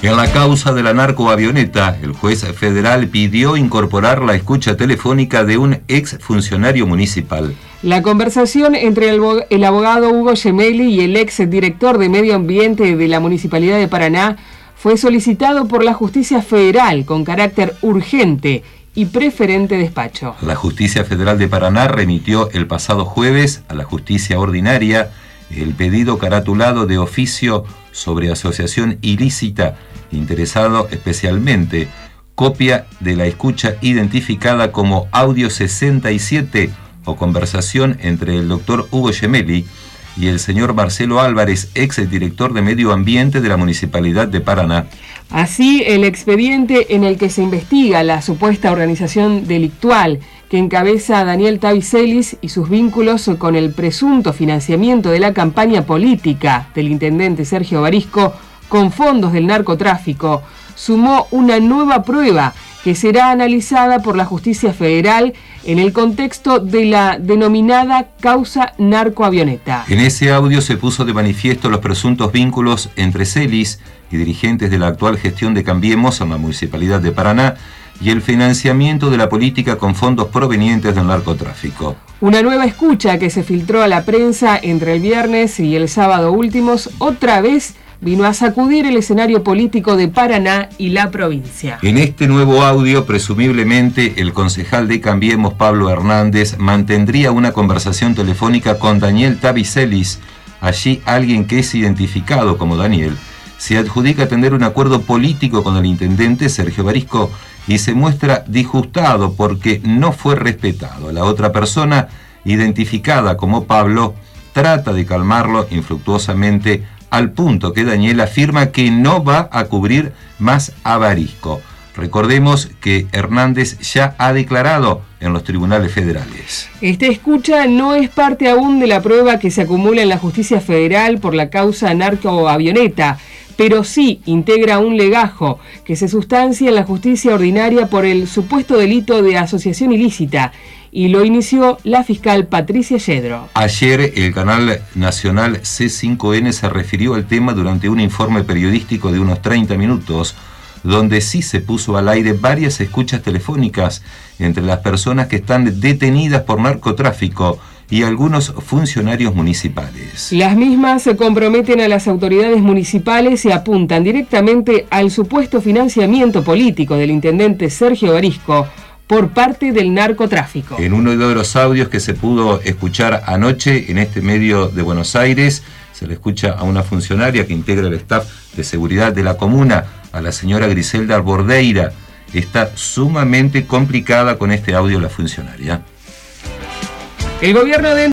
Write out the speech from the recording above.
En la causa de la narcoavioneta, el juez federal pidió incorporar la escucha telefónica de un exfuncionario municipal. La conversación entre el abogado Hugo Gemelli y el ex director de Medio Ambiente de la Municipalidad de Paraná fue solicitado por la Justicia Federal con carácter urgente y preferente despacho. La Justicia Federal de Paraná remitió el pasado jueves a la Justicia Ordinaria el pedido caratulado de oficio sobre asociación ilícita, interesado especialmente, copia de la escucha identificada como audio 67 o conversación entre el doctor Hugo Gemelli y el señor Marcelo Álvarez, ex director de Medio Ambiente de la Municipalidad de Paraná. Así, el expediente en el que se investiga la supuesta organización delictual que encabeza Daniel Tavicelis y sus vínculos con el presunto financiamiento de la campaña política del intendente Sergio Barisco con fondos del narcotráfico, sumó una nueva prueba que será analizada por la Justicia Federal en el contexto de la denominada causa narcoavioneta. En ese audio se puso de manifiesto los presuntos vínculos entre Celis y dirigentes de la actual gestión de Cambiemos en la Municipalidad de Paraná y el financiamiento de la política con fondos provenientes del narcotráfico. Una nueva escucha que se filtró a la prensa entre el viernes y el sábado últimos, otra vez vino a sacudir el escenario político de Paraná y la provincia. En este nuevo audio, presumiblemente, el concejal de Cambiemos, Pablo Hernández, mantendría una conversación telefónica con Daniel Tavicelis. Allí, alguien que es identificado como Daniel se adjudica tener un acuerdo político con el intendente Sergio Barisco y se muestra disgustado porque no fue respetado. La otra persona, identificada como Pablo, trata de calmarlo infructuosamente, al punto que Daniel afirma que no va a cubrir más a Barisco. Recordemos que Hernández ya ha declarado en los tribunales federales. Esta escucha no es parte aún de la prueba que se acumula en la Justicia Federal por la causa narcoavioneta, pero sí integra un legajo que se sustancia en la Justicia Ordinaria por el supuesto delito de asociación ilícita, y lo inició la fiscal Patricia Yedro. Ayer el canal nacional C5N se refirió al tema durante un informe periodístico de unos 30 minutos, donde sí se puso al aire varias escuchas telefónicas entre las personas que están detenidas por narcotráfico y algunos funcionarios municipales. Las mismas se comprometen a las autoridades municipales y apuntan directamente al supuesto financiamiento político del intendente Sergio Barisco por parte del narcotráfico. En uno de los audios que se pudo escuchar anoche en este medio de Buenos Aires, se le escucha a una funcionaria que integra el staff de seguridad de la comuna, a la señora Griselda Bordeira. Está sumamente complicada con este audio la funcionaria. El gobierno de